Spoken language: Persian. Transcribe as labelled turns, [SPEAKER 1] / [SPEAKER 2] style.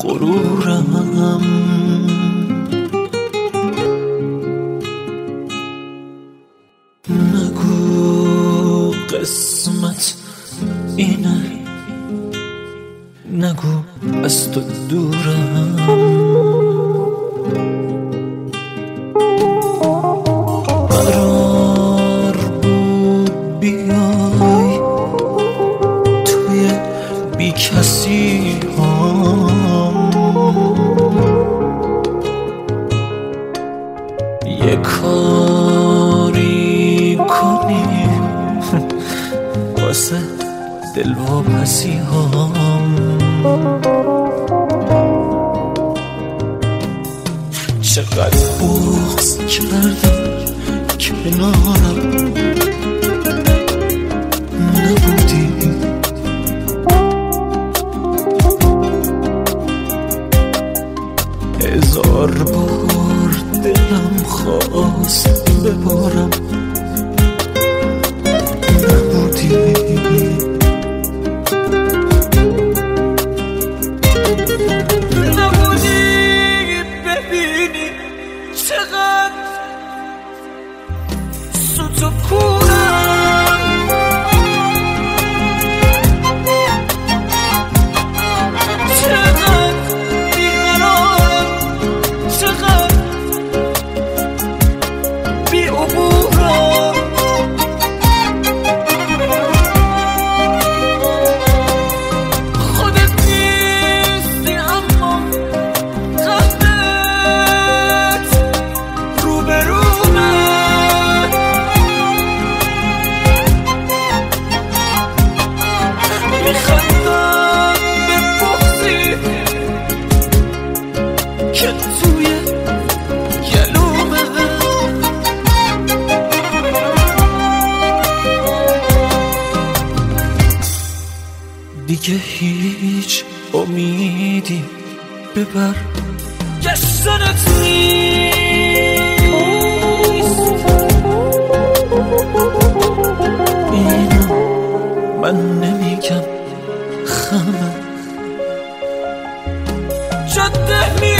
[SPEAKER 1] غرورم. نگو قسمت اینه، نگو از تو دورم. قرار بود بیای توی بی کسی هم، یه کاری کنیم واسه دل و پسی هم. چقدر بغض کردم کنارم نبودی، هزار بار دلم خواست ببارم نبودی. نبودی ببینی چقدر سوت و کورم، چقدر بیقرارم، چقدر بی عبورم. خودت نیستی اما قدرت روبرومه. میخندم به بغضی که توی گلومه. دیگه هیچ امیدی ببر گشتنت نیست. اینو من نمیگم خمه جاده